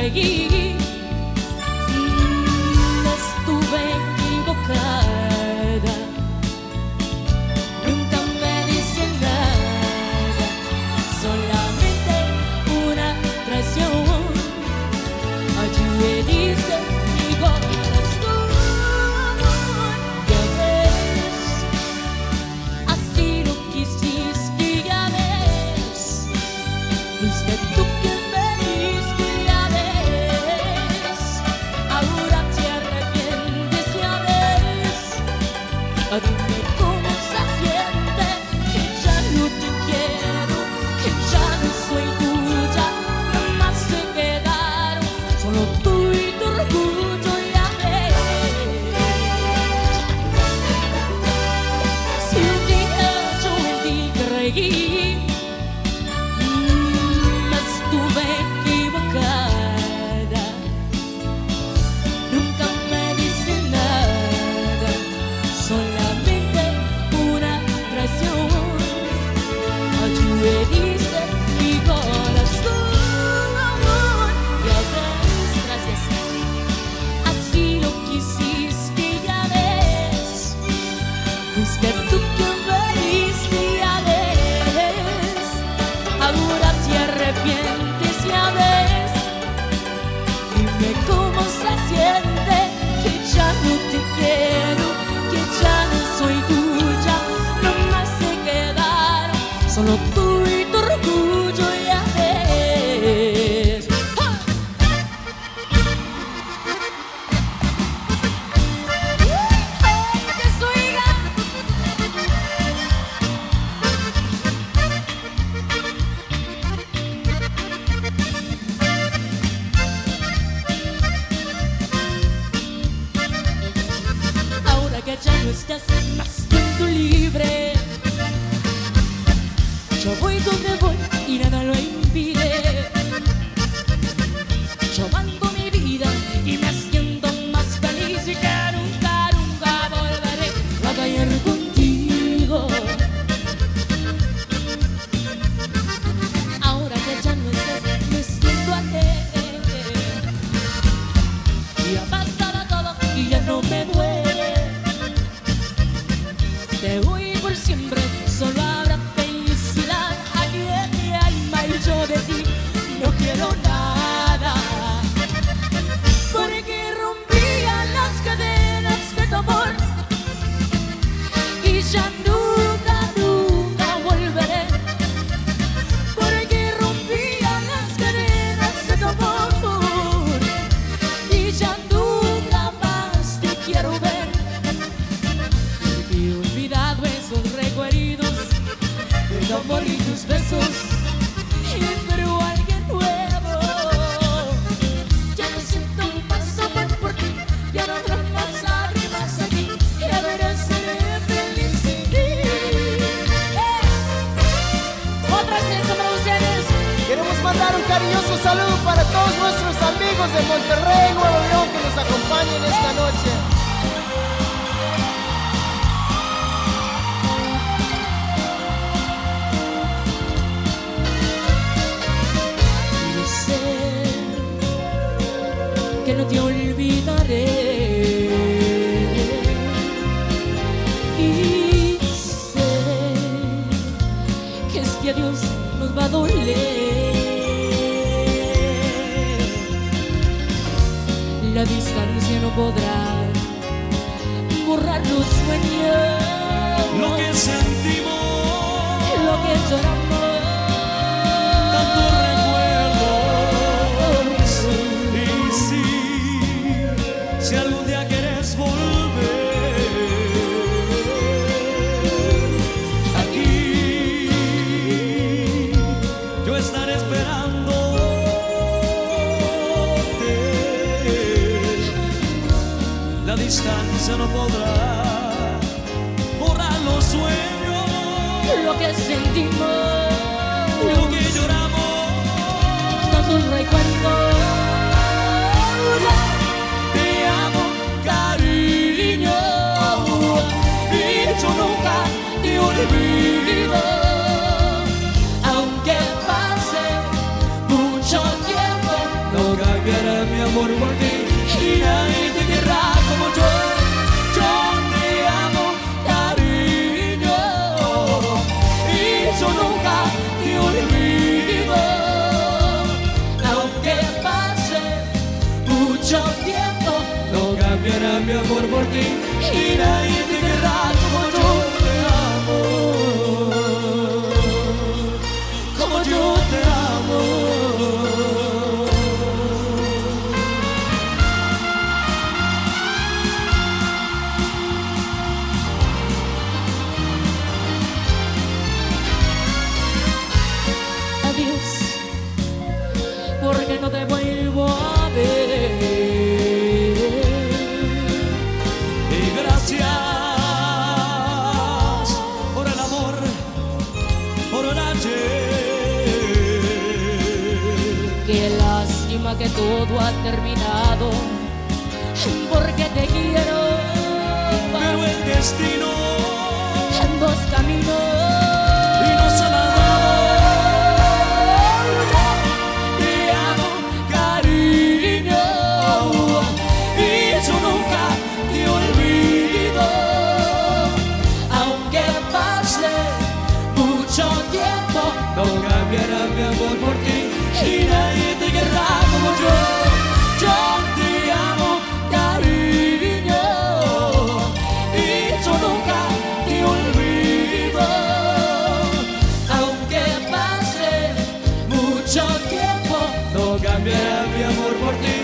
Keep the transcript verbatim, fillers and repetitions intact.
creí. Mm, estuve equivocada. Nunca me diste nada, solamente una traición. Allí heriste mi corazón. Ya ves, así lo quisiste, ya ves. Fuiste tú quien me diste, ya ves. Ahora te arrepientes, ya ves. Dime cómo se siente, que ya no te quiero, que ya no soy tuya. Nomás se quedaron solo tú y tu orgullo, ya ves. Si un día yo en ti creí, mm, estuve equivocada. Nunca me diste nada, solamente una traición. Allí heriste mi corazón. Ya ves, gracias. Así lo quisiste, ya ves. Fuiste tú quien me diste, ya ves. Ahora te arrepientes, ya ves. Dime cómo se siente, que ya no te quiero, que ya no soy tuya. Nomás se quedaron solo tú y tu orgullo, ya ves. ¡Ja! ¡Ay, que soy Ahora que ya no estás más siento libre, yo voy donde voy y nada lo impide. Yo mando mi vida y me siento más feliz, y que nunca, nunca volveré a caer contigo. Ahora que ya no estás, me siento alegre. Ya ha pasado todo y ya no me duele. Te voy por siempre, solo habrá felicidad aquí en mi alma, y yo de ti no quiero nada. Porque rompía las cadenas de tu amor y ya nunca, nunca volveré. Porque rompía las cadenas de tu amor y ya nunca más te quiero ver. Y he olvidado esos recuerdos de tu amor y tus besos, y espero a alguien nuevo. Ya no siento más amor por ti, ya no habrá más lágrimas aquí, ya verás, seré feliz sin ti. ¡Eh! Otra vez para ustedes. Queremos mandar un cariñoso saludo para todos nuestros amigos de Monterrey, Nuevo León, que nos acompañan esta noche. Y sé que no te olvidaré, y sé que este adiós nos va a doler. La distancia no podrá borrar los sueños, Lo que sentimos, lo que lloramos. tantos recuerdos. Y si, si algún día quieres volver, aquí yo estaré esperándote. La distancia no podrá borrar los sueños, Lo que sentimos, lo que lloramos. tantos recuerdos. Te amo, cariño, y yo nunca te olvido. Aunque pase mucho tiempo, no cambiará mi amor por ti y nadie te querrá como yo. Yo te amo, cariño, y yo nunca te olvido. Aunque pase mucho tiempo, no cambiará mi amor por ti y nadie te querrá como yo te amo, como yo te amo. Adiós, porque no te vuelvo a ver. Y gracias por el amor, por el ayer. Qué lástima que todo ha terminado, porque te quiero. Pero el destino En dos caminos y nos ha dado. Te amo, cariño, y yo nunca te olvido. aunque pase mucho tiempo, No cambiará mi amor por ti y nadie te querrá como yo. Yo te amo, cariño, y yo nunca te olvido. aunque pase mucho tiempo, No cambiará mi amor por ti